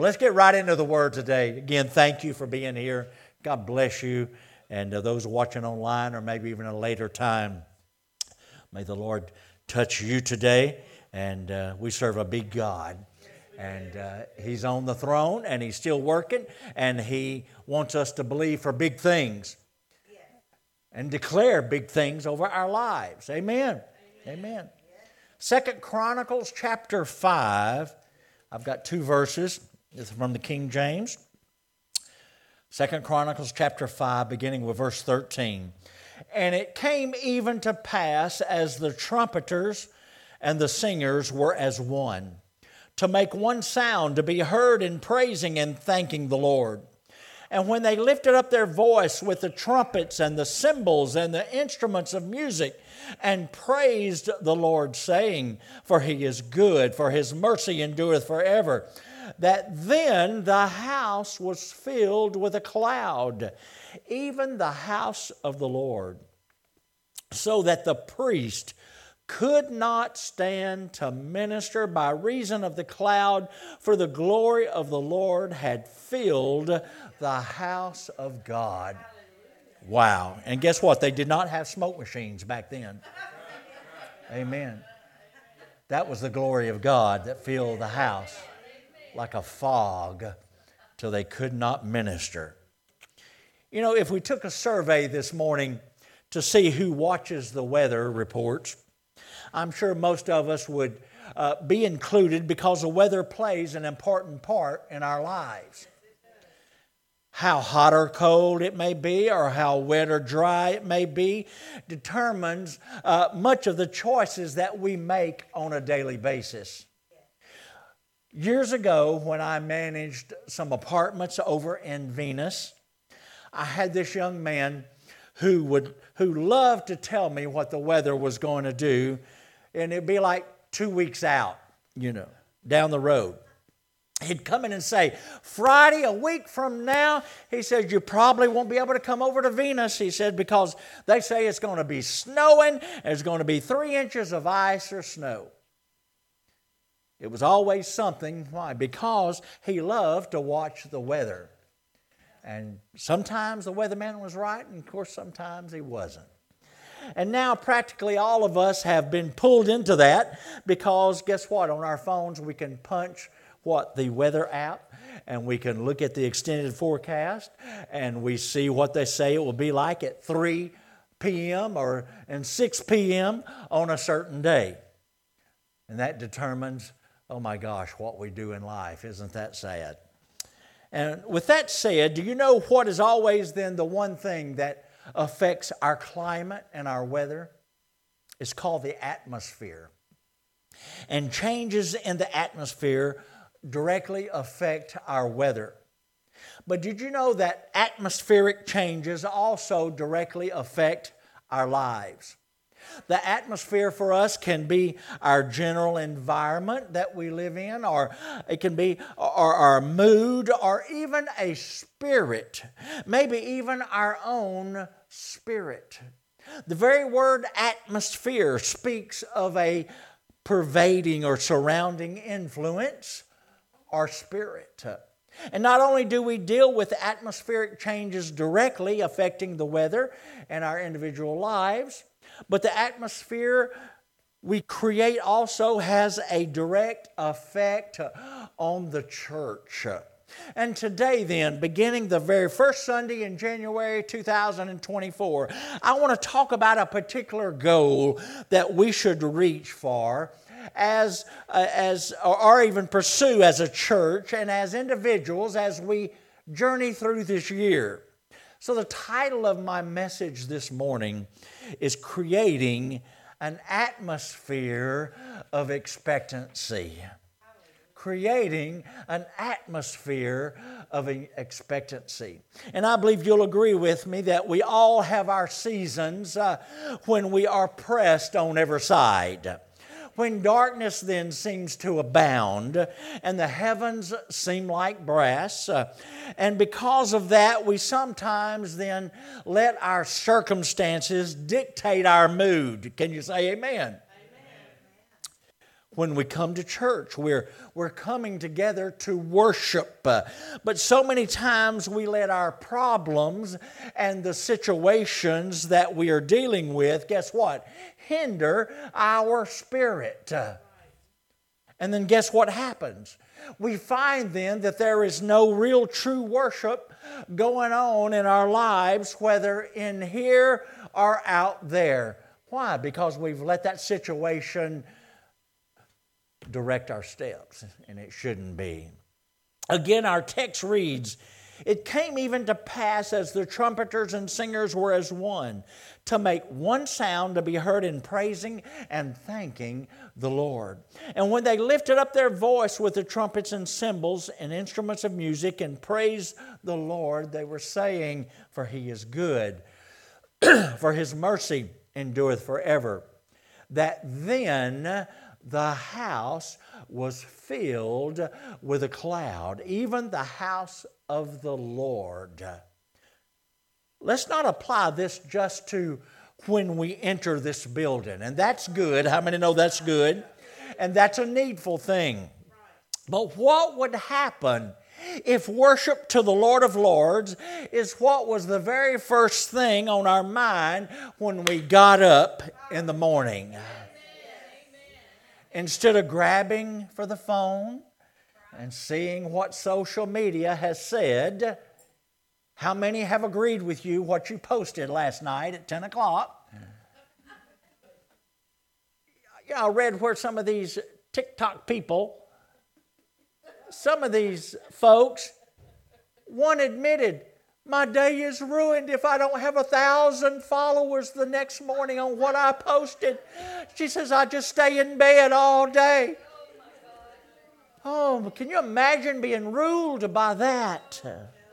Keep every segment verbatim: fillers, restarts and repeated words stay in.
Let's get right into the Word today. Again, thank you for being here. God bless you. And uh, those watching online or maybe even at a later time, may the Lord touch you today. And uh, we serve a big God. And uh, He's on the throne and He's still working. And He wants us to believe for big things. And declare big things over our lives. Amen. Amen. Amen. Second Chronicles chapter five. I've got two verses. This is from the King James. Second Chronicles chapter five, beginning with verse thirteen. And it came even to pass, as the trumpeters and the singers were as one, to make one sound, to be heard in praising and thanking the Lord. And when they lifted up their voice with the trumpets and the cymbals and the instruments of music, and praised the Lord, saying, For He is good, for His mercy endureth forever, that then the house was filled with a cloud, even the house of the Lord, so that the priest could not stand to minister by reason of the cloud, for the glory of the Lord had filled the house of God. Wow. And guess what? They did not have smoke machines back then. Amen. That was the glory of God that filled the house like a fog till they could not minister. You know, if we took a survey this morning to see who watches the weather reports, I'm sure most of us would uh, be included because the weather plays an important part in our lives. How hot or cold it may be, or how wet or dry it may be, determines uh, much of the choices that we make on a daily basis. Years ago, when I managed some apartments over in Venus, I had this young man who would who loved to tell me what the weather was going to do, and it'd be like two weeks out, you know, down the road. He'd come in and say, Friday, a week from now, he said, you probably won't be able to come over to Venus, he said, because they say it's going to be snowing, there's going to be three inches of ice or snow. It was always something. Why? Because he loved to watch the weather. And sometimes the weatherman was right, and of course sometimes he wasn't. And now practically all of us have been pulled into that because guess what? On our phones we can punch what the weather app, and we can look at the extended forecast, and we see what they say it will be like at three p.m. or and six p.m. on a certain day. And that determines, oh my gosh, what we do in life. Isn't that sad? And with that said, do you know what is always then the one thing that affects our climate and our weather? It's called the atmosphere. And changes in the atmosphere directly affect our weather. But did you know that atmospheric changes also directly affect our lives? The atmosphere for us can be our general environment that we live in, or it can be our, our mood, or even a spirit, maybe even our own spirit. The very word atmosphere speaks of a pervading or surrounding influence or spirit. And not only do we deal with atmospheric changes directly affecting the weather and our individual lives, but the atmosphere we create also has a direct effect on the church. And today then, beginning the very first Sunday in January two thousand twenty-four, I want to talk about a particular goal that we should reach for as, uh, as or even pursue as a church and as individuals as we journey through this year. So the title of my message this morning is Creating an Atmosphere of Expectancy. Creating an atmosphere of expectancy. And I believe you'll agree with me that we all have our seasons uh, when we are pressed on every side. When darkness then seems to abound and the heavens seem like brass, uh, and because of that we sometimes then let our circumstances dictate our mood. Can you say amen? when we come to church. We're, we're coming together to worship. Uh, but so many times we let our problems and the situations that we are dealing with, guess what? Hinder our spirit. Uh, and then guess what happens? We find then that there is no real true worship going on in our lives, whether in here or out there. Why? Because we've let that situation direct our steps, and it shouldn't be. Again, our text reads, "It came even to pass as the trumpeters and singers were as one, to make one sound to be heard in praising and thanking the Lord. And when they lifted up their voice with the trumpets and cymbals and instruments of music and praised the Lord, they were saying, for He is good, for His mercy endureth forever. That then the house was filled with a cloud, even the house of the Lord." Let's not apply this just to when we enter this building. And that's good. How many know that's good? And that's a needful thing. But what would happen if worship to the Lord of Lords is what was the very first thing on our mind when we got up in the morning? Instead of grabbing for the phone and seeing what social media has said, how many have agreed with you what you posted last night at ten o'clock? Yeah, I read where some of these TikTok people, some of these folks, one admitted, my day is ruined if I don't have a thousand followers the next morning on what I posted. She says, I just stay in bed all day. Oh, can you imagine being ruled by that?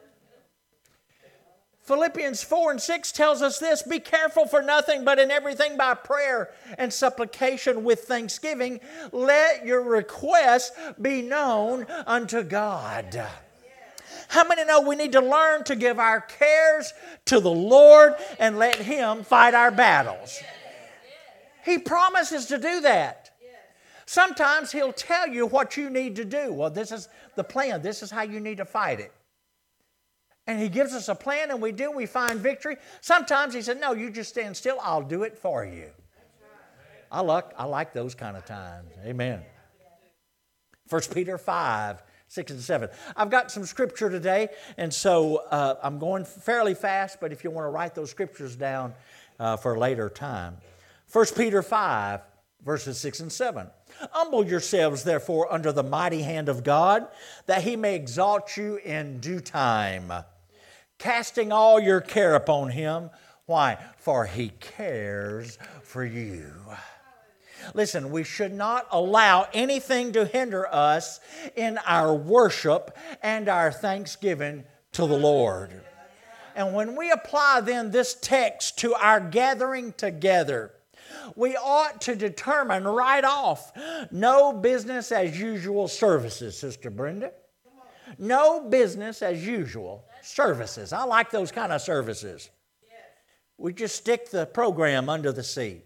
Philippians four and six tells us this, "Be careful for nothing, but in everything by prayer and supplication with thanksgiving, let your requests be known unto God." How many know we need to learn to give our cares to the Lord and let Him fight our battles? He promises to do that. Sometimes He'll tell you what you need to do. Well, this is the plan. This is how you need to fight it. And He gives us a plan and we do, we find victory. Sometimes He said, no, you just stand still, I'll do it for you. I like, I like those kind of times. Amen. First Peter five, six and seven. I've got some scripture today, and so uh, I'm going fairly fast, but if you want to write those scriptures down uh, for a later time. First Peter five, verses six and seven. "Humble yourselves, therefore, under the mighty hand of God, that He may exalt you in due time, casting all your care upon Him." Why? "For He cares for you." Listen, we should not allow anything to hinder us in our worship and our thanksgiving to the Lord. And when we apply then this text to our gathering together, we ought to determine right off, no business as usual services, Sister Brenda. No business as usual services. I like those kind of services. We just stick the program under the seat.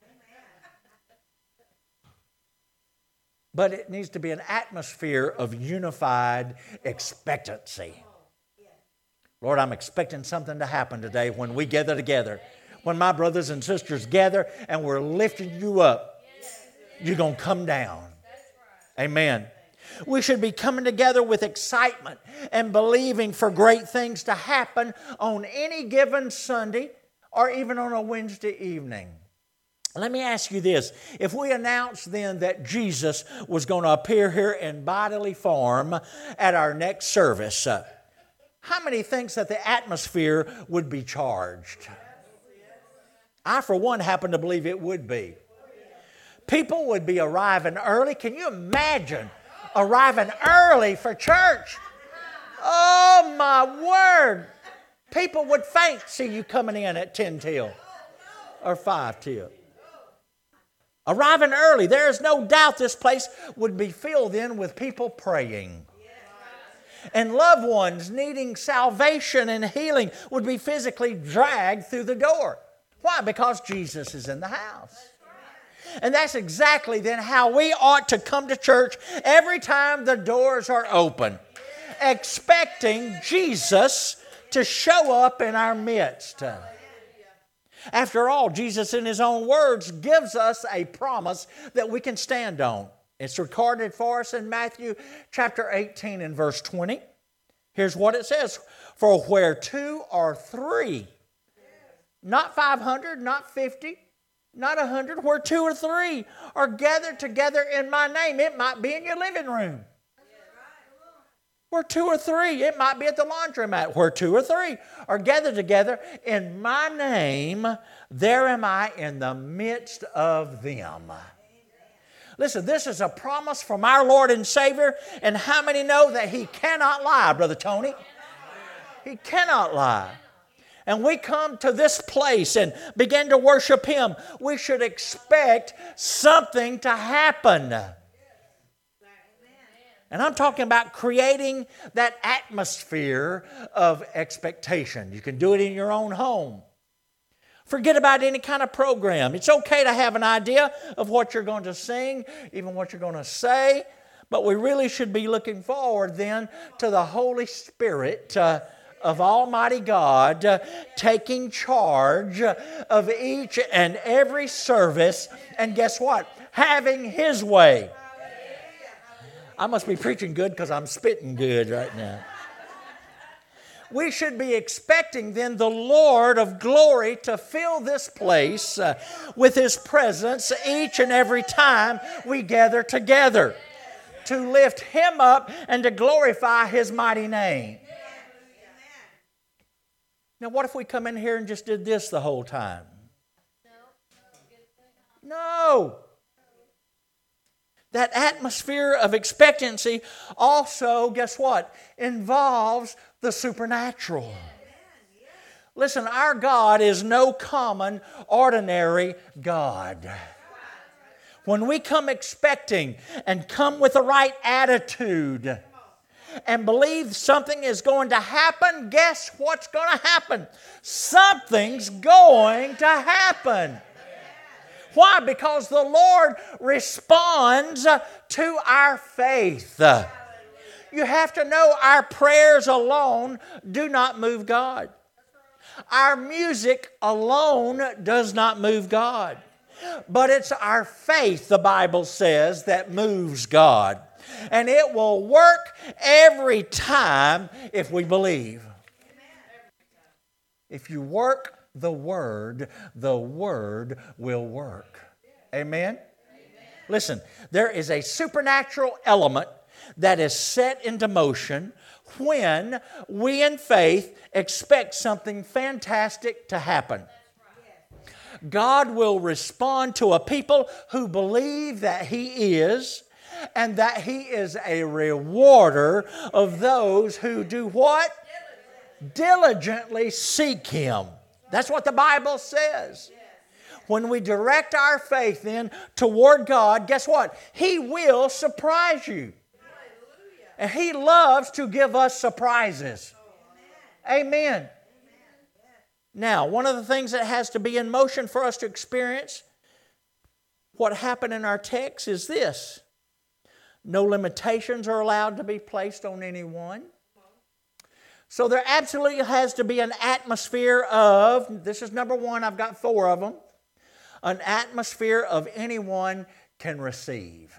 But it needs to be an atmosphere of unified expectancy. Lord, I'm expecting something to happen today when we gather together. When my brothers and sisters gather and we're lifting you up, you're going to come down. Amen. We should be coming together with excitement and believing for great things to happen on any given Sunday or even on a Wednesday evening. Let me ask you this. If we announce then that Jesus was going to appear here in bodily form at our next service, uh, how many thinks that the atmosphere would be charged? I, for one, happen to believe it would be. People would be arriving early. Can you imagine arriving early for church? Oh, my word. People would faint see you coming in at ten till or five till. Arriving early, there is no doubt this place would be filled in with people praying. And loved ones needing salvation and healing would be physically dragged through the door. Why? Because Jesus is in the house. And that's exactly then how we ought to come to church every time the doors are open, expecting Jesus to show up in our midst. After all, Jesus in His own words gives us a promise that we can stand on. It's recorded for us in Matthew chapter eighteen and verse twenty. Here's what it says. For where two or three, not five hundred, not fifty, not one hundred, where two or three are gathered together in my name. It might be in your living room. Where two or three, it might be at the laundromat. Where two or three are gathered together in my name, there am I in the midst of them. Listen, this is a promise from our Lord and Savior, and how many know that He cannot lie, Brother Tony? He cannot lie. And we come to this place and begin to worship Him, we should expect something to happen. And I'm talking about creating that atmosphere of expectation. You can do it in your own home. Forget about any kind of program. It's okay to have an idea of what you're going to sing, even what you're going to say, but we really should be looking forward then to the Holy Spirit uh, of Almighty God uh, taking charge of each and every service, and guess what? Having His way. I must be preaching good because I'm spitting good right now. We should be expecting then the Lord of glory to fill this place uh, with His presence each and every time we gather together, to lift Him up and to glorify His mighty name. Now, what if we come in here and just did this the whole time? No. That atmosphere of expectancy also, guess what, involves the supernatural. Listen, our God is no common, ordinary God. When we come expecting and come with the right attitude and believe something is going to happen, guess what's going to happen? Something's going to happen. Why? Because the Lord responds to our faith. You have to know our prayers alone do not move God. Our music alone does not move God. But it's our faith, the Bible says, that moves God. And it will work every time if we believe. If you work the Word, the Word will work. Amen? Amen? Listen, there is a supernatural element that is set into motion when we in faith expect something fantastic to happen. God will respond to a people who believe that He is, and that He is a rewarder of those who do what? Diligently seek Him. That's what the Bible says. When we direct our faith then toward God, guess what? He will surprise you. And He loves to give us surprises. Amen. Now, one of the things that has to be in motion for us to experience what happened in our text is this. No limitations are allowed to be placed on anyone. So there absolutely has to be an atmosphere of, this is number one, I've got four of them, an atmosphere of anyone can receive.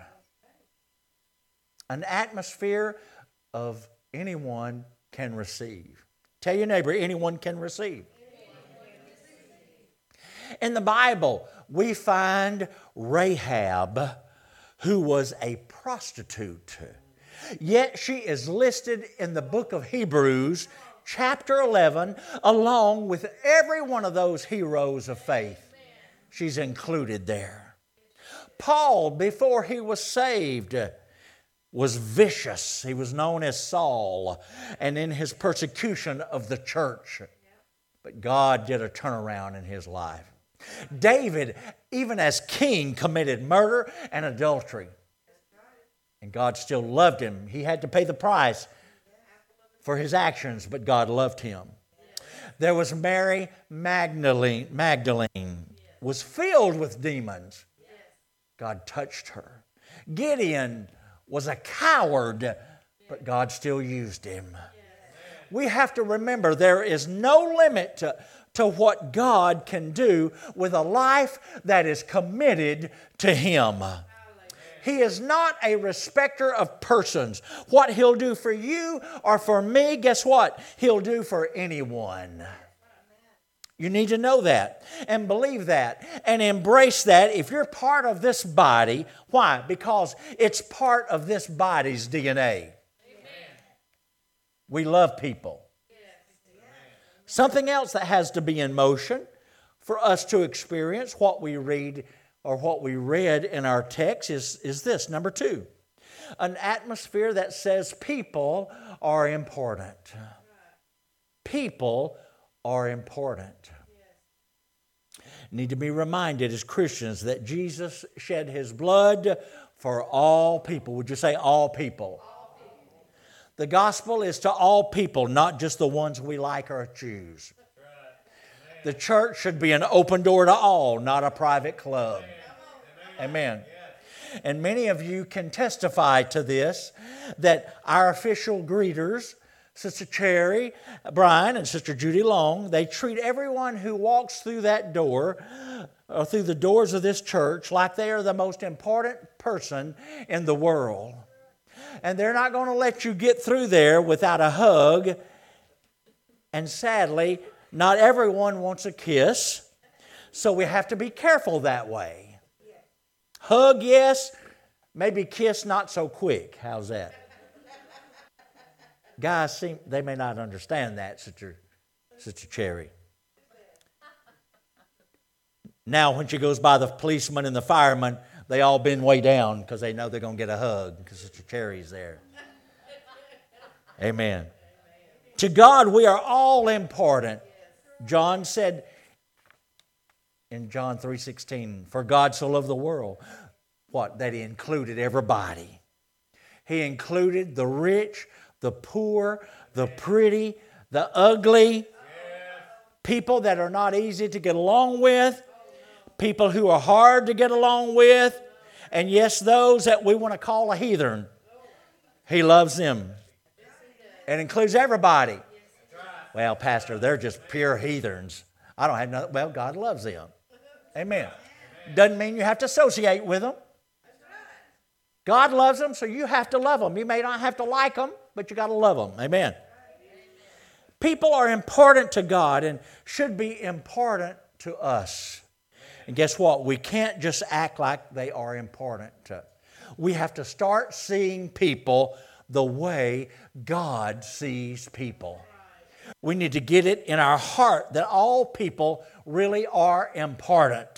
An atmosphere of anyone can receive. Tell your neighbor, anyone can receive. In the Bible, we find Rahab, who was a prostitute. Yet she is listed in the book of Hebrews, chapter eleven, along with every one of those heroes of faith. She's included there. Paul, before he was saved, was vicious. He was known as Saul, and in his persecution of the church. But God did a turnaround in his life. David, even as king, committed murder and adultery. And God still loved him. He had to pay the price for his actions, but God loved him. There was Mary Magdalene, Magdalene was filled with demons. God touched her. Gideon was a coward, but God still used him. We have to remember there is no limit to, to what God can do with a life that is committed to Him. He is not a respecter of persons. What He'll do for you or for me, guess what? He'll do for anyone. You need to know that and believe that and embrace that if you're part of this body. Why? Because it's part of this body's D N A. Amen. We love people. Something else that has to be in motion for us to experience what we read or what we read in our text is, is this, number two. An atmosphere that says people are important. People are important. Need to be reminded as Christians that Jesus shed His blood for all people. Would you say all people? All people. The gospel is to all people, not just the ones we like or choose. The church should be an open door to all, not a private club. Amen. And many of you can testify to this, that our official greeters, Sister Cherry, Brian, and Sister Judy Long, they treat everyone who walks through that door, or through the doors of this church, like they are the most important person in the world. And they're not going to let you get through there without a hug. And sadly, not everyone wants a kiss, so we have to be careful that way. Hug, yes. Maybe kiss not so quick. How's that? Guys, seem, they may not understand that, Sister, Sister Cherry. Now, when she goes by the policeman and the fireman, they all bend way down because they know they're going to get a hug because Sister Cherry's there. Amen. Amen. To God, we are all important. John said in John three sixteen, for God so loved the world, what? That He included everybody. He included the rich, the poor, the pretty, the ugly, people that are not easy to get along with, people who are hard to get along with, and yes, those that we want to call a heathen. He loves them. It includes everybody. Well, Pastor, they're just pure heathens. I don't have no, well, God loves them. Amen. Doesn't mean you have to associate with them. God loves them, so you have to love them. You may not have to like them, but you got to love them. Amen. People are important to God and should be important to us. And guess what? We can't just act like they are important. We have to start seeing people the way God sees people. We need to get it in our heart that all people really are important.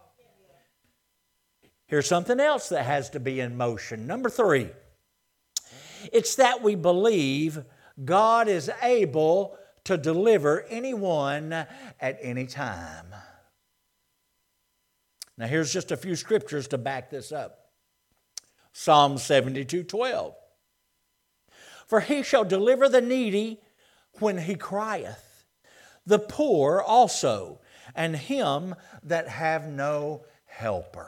Here's something else that has to be in motion. Number three, it's that we believe God is able to deliver anyone at any time. Now here's just a few scriptures to back this up. Psalm seventy-two twelve. For He shall deliver the needy when he crieth, the poor also, and him that have no helper.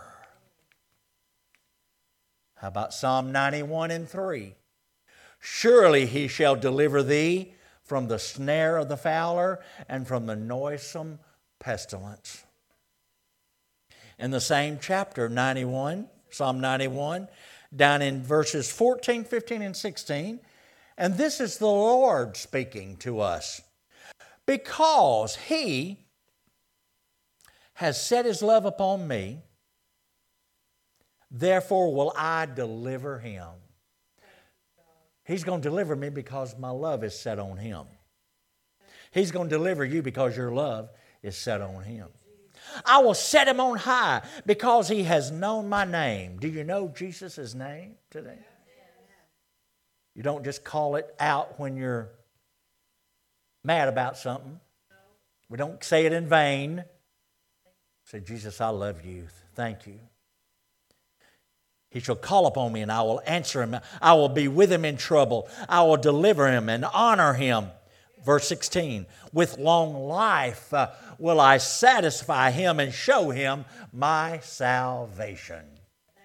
How about Psalm ninety-one and three? Surely He shall deliver thee from the snare of the fowler and from the noisome pestilence. In the same chapter, ninety-one, Psalm ninety-one, down in verses fourteen, fifteen, and sixteen, and this is the Lord speaking to us. Because He has set His love upon me, therefore will I deliver him. He's going to deliver me because my love is set on Him. He's going to deliver you because your love is set on Him. I will set Him on high because He has known my name. Do you know Jesus' name today? You don't just call it out when you're mad about something. We don't say it in vain. Say, Jesus, I love you. Thank you. He shall call upon me and I will answer him. I will be with him in trouble. I will deliver him and honor him. Verse sixteen, with long life uh, will I satisfy him and show him my salvation.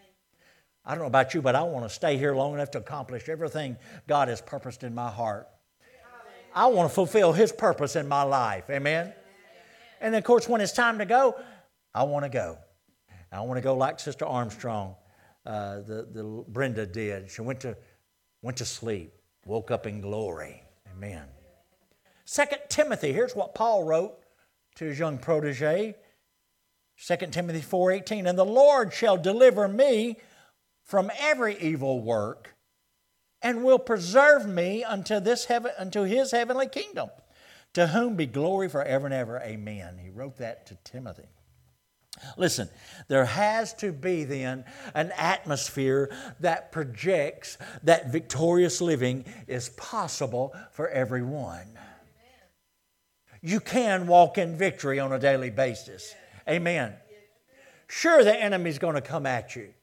I don't know about you, but I want to stay here long enough to accomplish everything God has purposed in my heart. I want to fulfill His purpose in my life. Amen? And of course, when it's time to go, I want to go. I want to go like Sister Armstrong, uh, the, the Brenda did. She went to, went to sleep, woke up in glory. Amen. Second Timothy, here's what Paul wrote to his young protege. Second Timothy four eighteen, and the Lord shall deliver me from every evil work and will preserve me unto, this heaven, unto His heavenly kingdom, to whom be glory forever and ever. Amen. He wrote that to Timothy. Listen, there has to be then an atmosphere that projects that victorious living is possible for everyone. You can walk in victory on a daily basis. Amen. Sure, the enemy's going to come at you.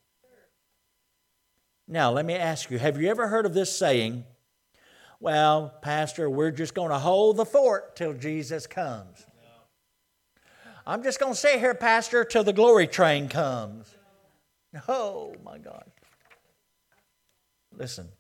Now, let me ask you, have you ever heard of this saying, well, Pastor, we're just going to hold the fort till Jesus comes. I'm just going to stay here, Pastor, till the glory train comes. Oh, my God. Listen,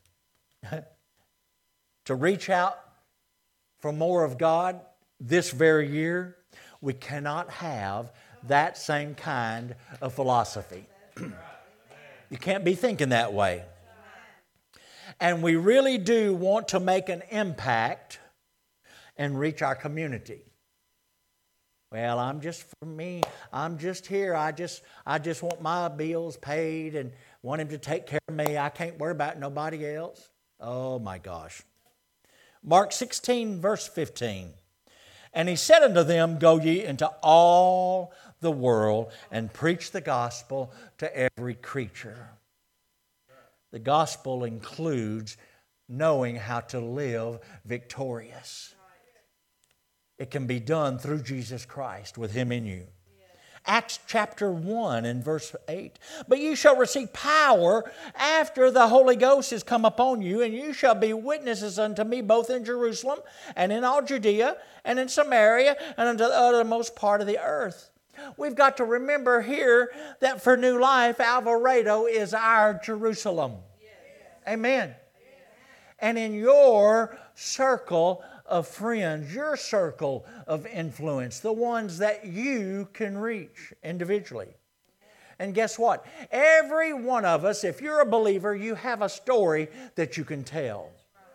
to reach out for more of God this very year, we cannot have that same kind of philosophy. You can't be thinking that way. And we really do want to make an impact and reach our community. Well, I'm just, for me, I'm just here. I just I just want my bills paid and want Him to take care of me. I can't worry about nobody else. Oh, my gosh. Mark sixteen, verse fifteen. And He said unto them, go ye into all the world and preach the gospel to every creature. The gospel includes knowing how to live victorious. It can be done through Jesus Christ with Him in you. Acts chapter one and verse eight. But you shall receive power after the Holy Ghost is come upon you, and you shall be witnesses unto me both in Jerusalem and in all Judea and in Samaria and unto the uttermost part of the earth. We've got to remember here that for New Life, Alvarado is our Jerusalem. Amen. And in your circle of friends, your circle of influence, the ones that you can reach individually. And guess what? Every one of us, if you're a believer, you have a story that you can tell.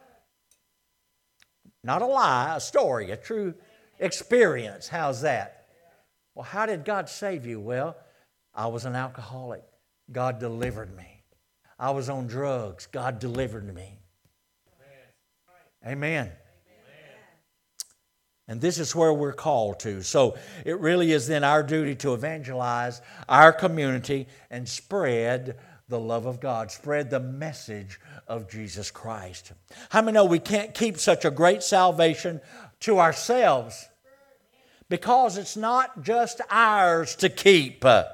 Not a lie, a story, a true experience. How's that? Well, how did God save you? Well, I was an alcoholic. God delivered me. I was on drugs. God delivered me. Amen. And this is where we're called to. So it really is then our duty to evangelize our community and spread the love of God, spread the message of Jesus Christ. How many know we can't keep such a great salvation to ourselves? Because it's not just ours to keep. The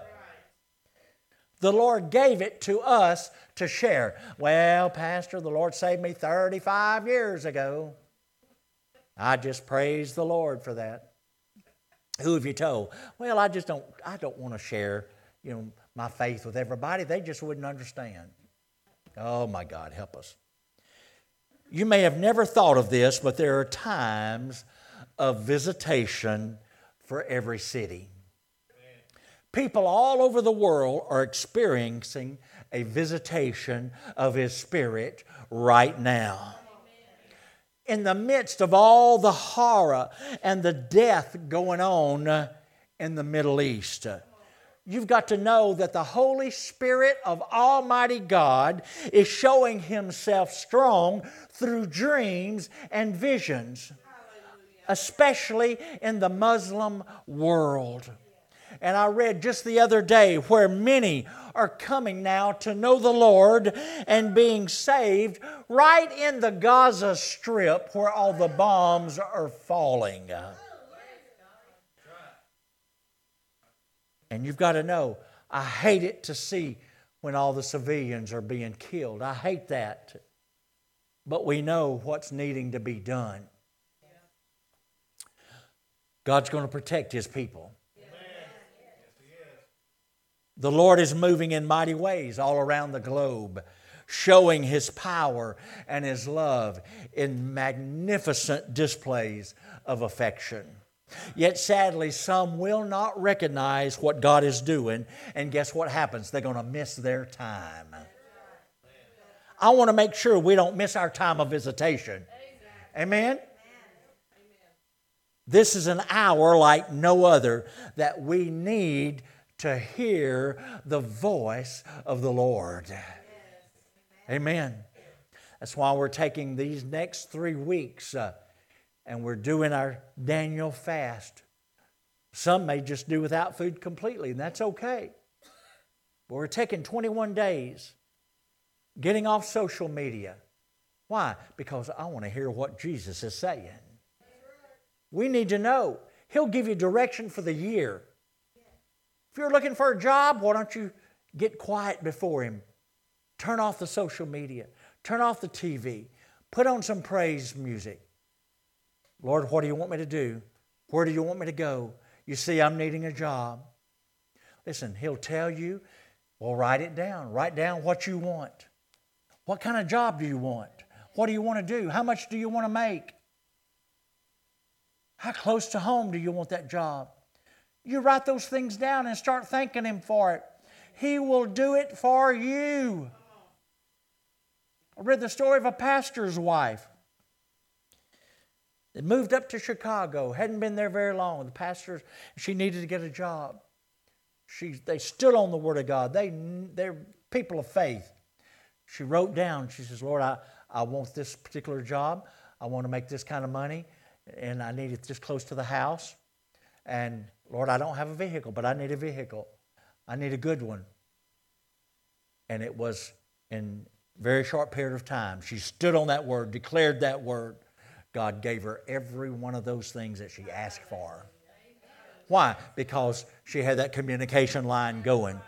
Lord gave it to us to share. Well, Pastor, the Lord saved me thirty-five years ago. I just praise the Lord for that. Who have you told? Well, I just don't, I don't want to share, you know, my faith with everybody. They just wouldn't understand. Oh, my God, help us. You may have never thought of this, but there are times of visitation for every city. People all over the world are experiencing a visitation of His Spirit right now. In the midst of all the horror and the death going on in the Middle East, you've got to know that the Holy Spirit of Almighty God is showing Himself strong through dreams and visions, especially in the Muslim world. And I read just the other day where many are coming now to know the Lord and being saved right in the Gaza Strip where all the bombs are falling. And you've got to know, I hate it to see when all the civilians are being killed. I hate that. But we know what's needing to be done. God's going to protect His people. The Lord is moving in mighty ways all around the globe, showing His power and His love in magnificent displays of affection. Yet sadly, some will not recognize what God is doing, and guess what happens? They're going to miss their time. I want to make sure we don't miss our time of visitation. Amen? This is an hour like no other that we need to hear the voice of the Lord. Amen. That's why we're taking these next three weeks uh, and we're doing our Daniel fast. Some may just do without food completely, and that's okay. But we're taking twenty-one days, getting off social media. Why? Because I want to hear what Jesus is saying. We need to know. He'll give you direction for the year. If you're looking for a job, why don't you get quiet before Him? Turn off the social media. Turn off the T V. Put on some praise music. Lord, what do you want me to do? Where do you want me to go? You see, I'm needing a job. Listen, He'll tell you, well, write it down. Write down what you want. What kind of job do you want? What do you want to do? How much do you want to make? How close to home do you want that job? You write those things down and start thanking Him for it. He will do it for you. I read the story of a pastor's wife that moved up to Chicago, hadn't been there very long. The pastor, she needed to get a job. She, they stood on the Word of God. They, they're people of faith. She wrote down, she says, Lord, I, I want this particular job. I want to make this kind of money, and I need it just close to the house. And Lord, I don't have a vehicle, but I need a vehicle. I need a good one. And it was in a very short period of time. She stood on that word, declared that word. God gave her every one of those things that she asked for. Why? Because she had that communication line going.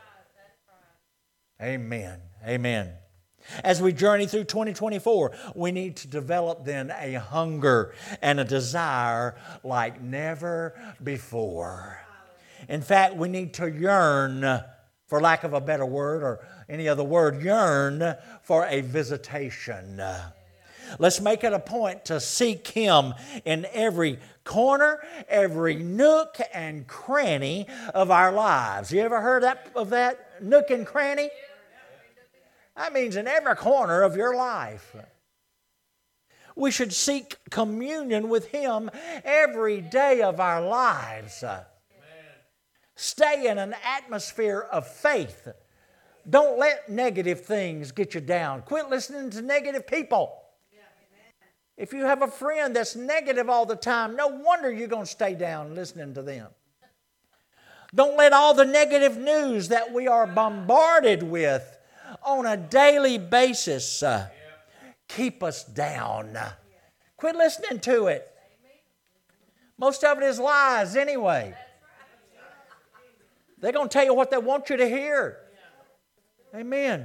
Amen. Amen. As we journey through twenty twenty-four, we need to develop then a hunger and a desire like never before. In fact, we need to yearn, for lack of a better word or any other word, yearn for a visitation. Let's make it a point to seek Him in every corner, every nook and cranny of our lives. You ever heard that, of that, nook and cranny? That means in every corner of your life. We should seek communion with Him every day of our lives. Amen. Stay in an atmosphere of faith. Don't let negative things get you down. Quit listening to negative people. If you have a friend that's negative all the time, no wonder you're going to stay down listening to them. Don't let all the negative news that we are bombarded with on a daily basis uh, keep us down. Quit listening to it. Most of it is lies anyway. They're going to tell you what they want you to hear. Amen.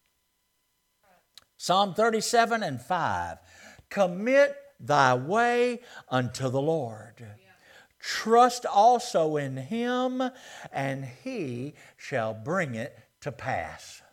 Psalm thirty-seven and five. Commit thy way unto the Lord. Trust also in Him, and He shall bring it to pass.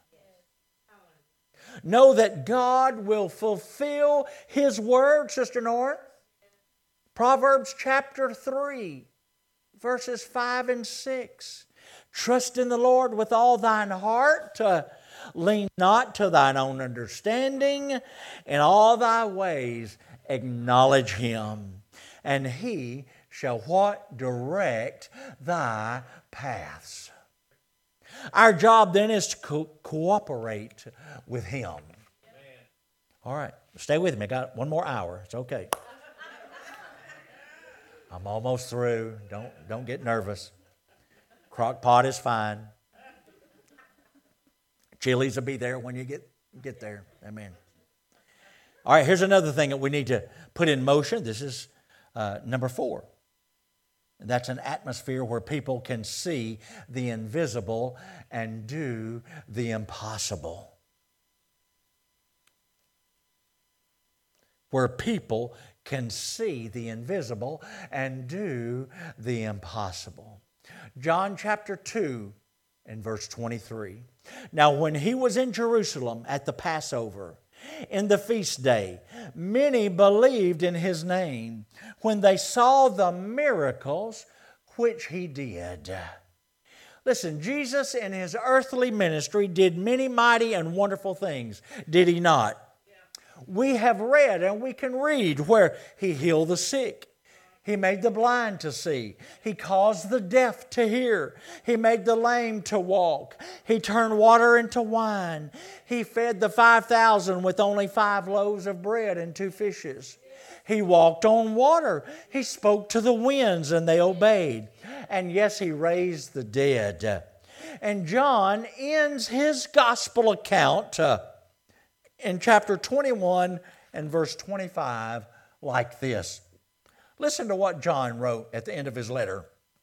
Know that God will fulfill His word, Sister Nora. Proverbs chapter three, verses five and six. Trust in the Lord with all thine heart. Uh, lean not to thine own understanding. In all thy ways acknowledge Him, and He shall what? Direct thy paths. Our job then is to co- cooperate with Him. Amen. All right, stay with me. I got one more hour. It's okay. I'm almost through. Don't, don't get nervous. Crock pot is fine. Chili's will be there when you get, get there. Amen. All right, here's another thing that we need to put in motion. This is uh, number four. That's an atmosphere where people can see the invisible and do the impossible. Where people can see the invisible and do the impossible. John chapter two in verse twenty-three. Now when he was in Jerusalem at the Passover, in the feast day, many believed in his name when they saw the miracles which he did. Listen, Jesus in his earthly ministry did many mighty and wonderful things, did he not? Yeah. We have read and we can read where he healed the sick. He made the blind to see. He caused the deaf to hear. He made the lame to walk. He turned water into wine. He fed the five thousand with only five loaves of bread and two fishes. He walked on water. He spoke to the winds and they obeyed. And yes, he raised the dead. And John ends his gospel account uh, in chapter twenty-one and verse twenty-five like this. Listen to what John wrote at the end of his letter.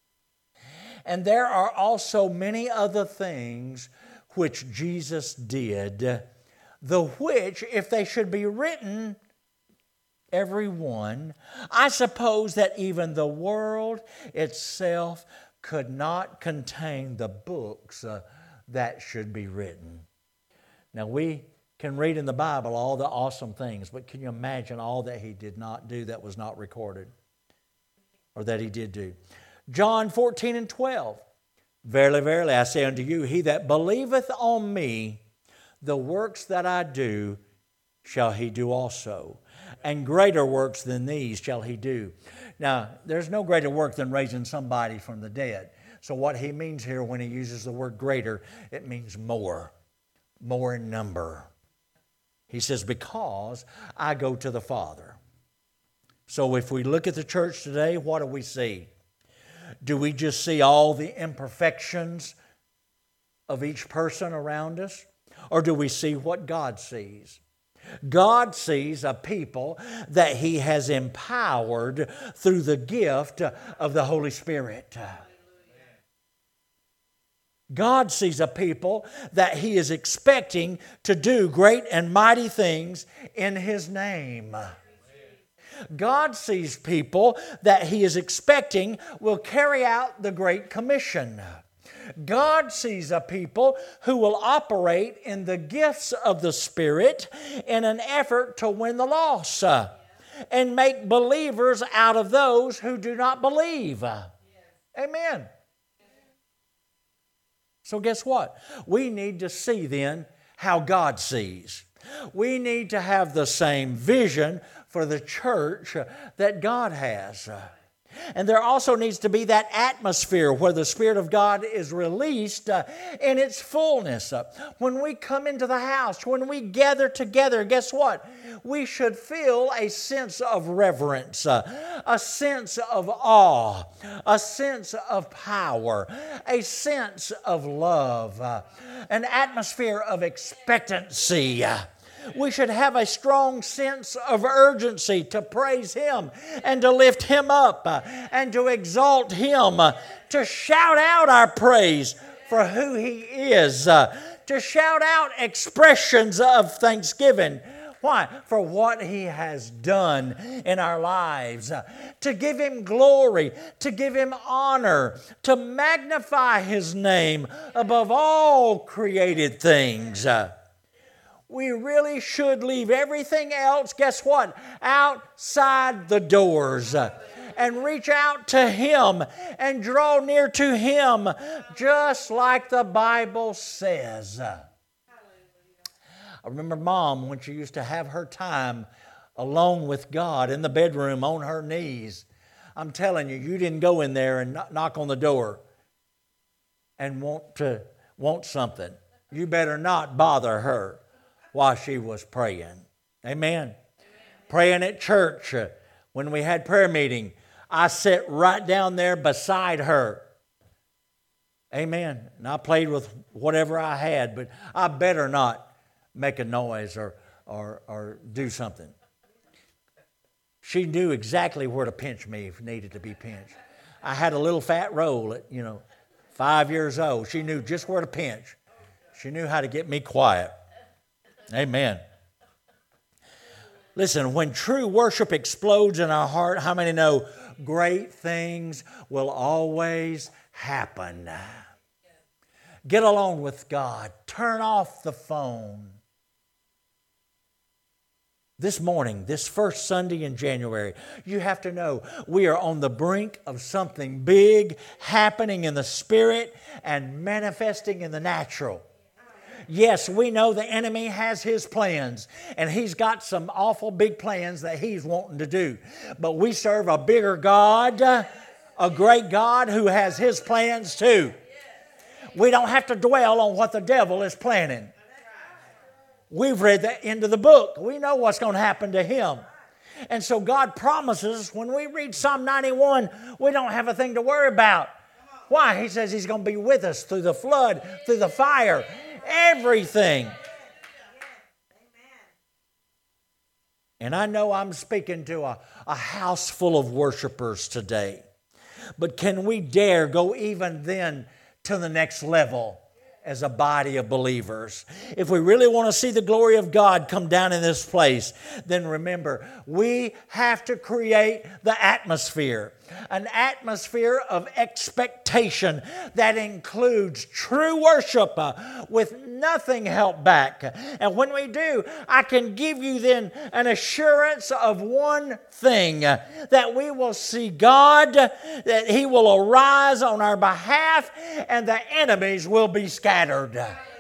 And there are also many other things which Jesus did, the which, if they should be written, every one, I suppose that even the world itself could not contain the books uh, that should be written. Now we can read in the Bible all the awesome things, but can you imagine all that he did not do that was not recorded? Or that he did do. John fourteen and twelve. Verily, verily, I say unto you, he that believeth on me, the works that I do, shall he do also. And greater works than these shall he do. Now, there's no greater work than raising somebody from the dead. So what he means here when he uses the word greater, it means more. More in number. He says, because I go to the Father. So if we look at the church today, what do we see? Do we just see all the imperfections of each person around us? Or do we see what God sees? God sees a people that he has empowered through the gift of the Holy Spirit. God sees a people that he is expecting to do great and mighty things in his name. God sees people that he is expecting will carry out the Great Commission. God sees a people who will operate in the gifts of the Spirit in an effort to win the lost uh, and make believers out of those who do not believe. Amen. So guess what? We need to see then how God sees. We need to have the same vision for the church that God has. And there also needs to be that atmosphere where the Spirit of God is released uh, in its fullness. Uh, when we come into the house, when we gather together, guess what? We should feel a sense of reverence, uh, a sense of awe, a sense of power, a sense of love, uh, an atmosphere of expectancy. We should have a strong sense of urgency to praise Him and to lift Him up uh, and to exalt Him, uh, to shout out our praise for who He is, uh, to shout out expressions of thanksgiving. Why? For what He has done in our lives. Uh, to give Him glory, to give Him honor, to magnify His name above all created things. Uh, We really should leave everything else, guess what? Outside the doors uh, and reach out to Him and draw near to Him just like the Bible says. I remember Mom when she used to have her time alone with God in the bedroom on her knees. I'm telling you, you didn't go in there and knock on the door and want to want something. You better not bother her while she was praying. Amen. Amen. Praying at church. Uh, when we had prayer meeting, I sat right down there beside her. Amen. And I played with whatever I had, but I better not make a noise or, or, or do something. She knew exactly where to pinch me if needed to be pinched. I had a little fat roll at, you know, five years old. She knew just where to pinch. She knew how to get me quiet. Amen. Listen, when true worship explodes in our heart, how many know great things will always happen? Get alone with God. Turn off the phone. This morning, this first Sunday in January, you have to know we are on the brink of something big happening in the Spirit and manifesting in the natural. Yes, we know the enemy has his plans, and he's got some awful big plans that he's wanting to do. But we serve a bigger God, a great God who has his plans too. We don't have to dwell on what the devil is planning. We've read the end of the book. We know what's going to happen to him. And so God promises, when we read Psalm ninety-one, we don't have a thing to worry about. Why? He says He's going to be with us through the flood, through the fire, everything. And I know I'm speaking to a, a house full of worshipers today. But can we dare go even then to the next level as a body of believers? If we really want to see the glory of God come down in this place, then remember, we have to create the atmosphere. An atmosphere of expectation that includes true worship uh, with nothing held back. And when we do, I can give you then an assurance of one thing, uh, that we will see God, that He will arise on our behalf, and the enemies will be scattered.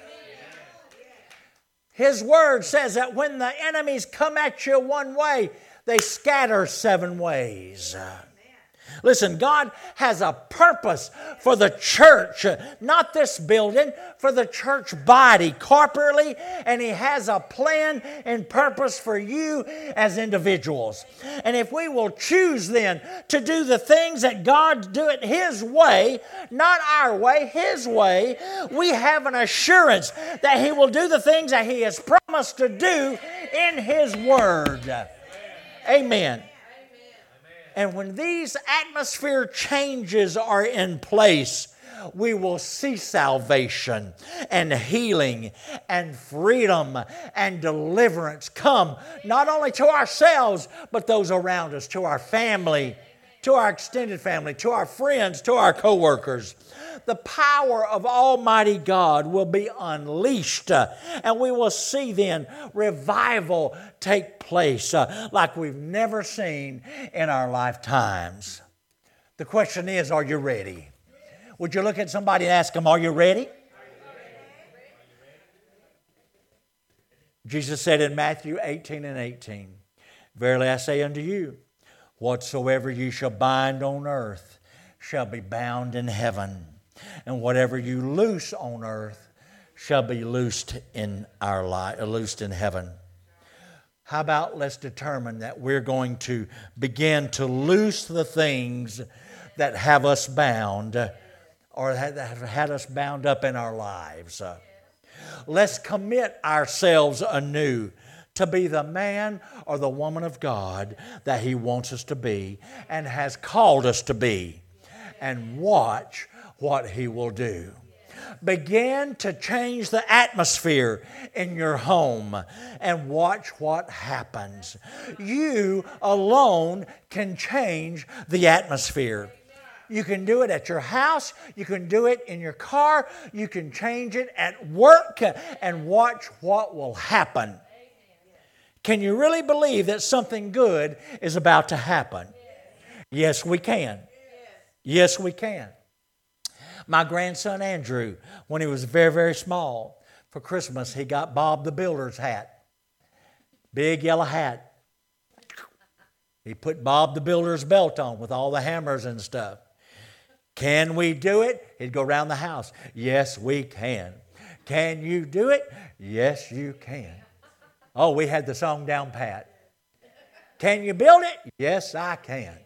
His word says that when the enemies come at you one way, they scatter seven ways. Listen, God has a purpose for the church, not this building, for the church body corporately, and He has a plan and purpose for you as individuals. And if we will choose then to do the things that God do it His way, not our way, His way, we have an assurance that He will do the things that He has promised to do in His Word. Amen. And when these atmosphere changes are in place, we will see salvation and healing and freedom and deliverance come not only to ourselves, but those around us, to our family, to our extended family, to our friends, to our co-workers. The power of Almighty God will be unleashed, uh, and we will see then revival take place uh, like we've never seen in our lifetimes. The question is, are you ready? Would you look at somebody and ask them, are you ready? Jesus said in Matthew eighteen and eighteen, verily I say unto you, whatsoever you shall bind on earth shall be bound in heaven. And whatever you loose on earth shall be loosed in our life, loosed in heaven. How about let's determine that we're going to begin to loose the things that have us bound or that have had us bound up in our lives. Let's commit ourselves anew to be the man or the woman of God that He wants us to be and has called us to be, and watch what He will do. Begin to change the atmosphere in your home and watch what happens. You alone can change the atmosphere. You can do it at your house. You can do it in your car. You can change it at work, and watch what will happen. Can you really believe that something good is about to happen? Yes, we can. Yes, we can. My grandson Andrew, when he was very, very small, for Christmas, he got Bob the Builder's hat. Big yellow hat. He put Bob the Builder's belt on with all the hammers and stuff. Can we do it? He'd go around the house. Yes, we can. Can you do it? Yes, you can. Oh, we had the song down pat. Can you build it? Yes, I can.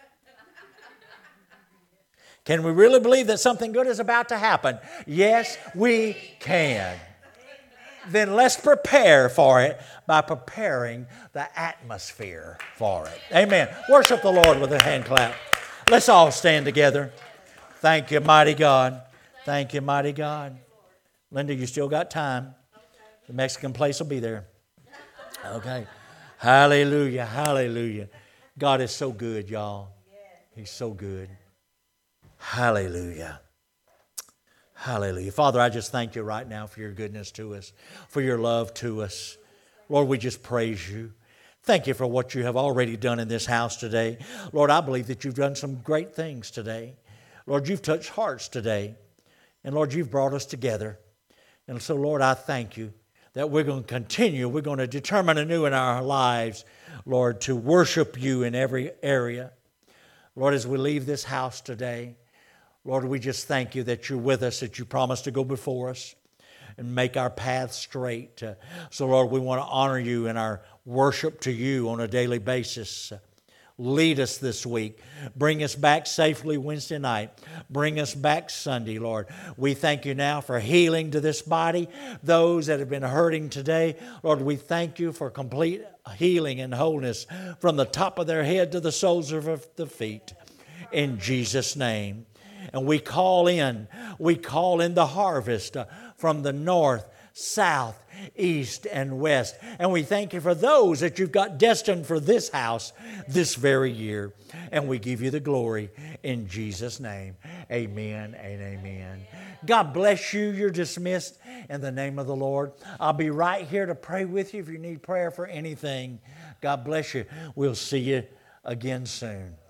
Can we really believe that something good is about to happen? Yes, we can. Then let's prepare for it by preparing the atmosphere for it. Amen. Worship the Lord with a hand clap. Let's all stand together. Thank you, mighty God. Thank you, mighty God. Linda, you still got time. The Mexican place will be there. Okay. Hallelujah, hallelujah. God is so good, y'all. He's so good. Hallelujah. Hallelujah. Father, I just thank you right now for your goodness to us, for your love to us. Lord, we just praise you. Thank you for what you have already done in this house today. Lord, I believe that you've done some great things today. Lord, you've touched hearts today. And Lord, you've brought us together. And so, Lord, I thank you that we're going to continue. We're going to determine anew in our lives, Lord, to worship you in every area. Lord, as we leave this house today, Lord, we just thank you that you're with us, that you promised to go before us and make our path straight. Uh, So, Lord, we want to honor you in our worship to you on a daily basis. Uh, Lead us this week. Bring us back safely Wednesday night. Bring us back Sunday, Lord. We thank you now for healing to this body. Those that have been hurting today, Lord, we thank you for complete healing and wholeness from the top of their head to the soles of the feet. In Jesus' name. And we call in, we call in the harvest uh, from the north, south, east, and west. And we thank you for those that you've got destined for this house this very year. And we give you the glory in Jesus' name. Amen and amen. God bless you. You're dismissed in the name of the Lord. I'll be right here to pray with you if you need prayer for anything. God bless you. We'll see you again soon.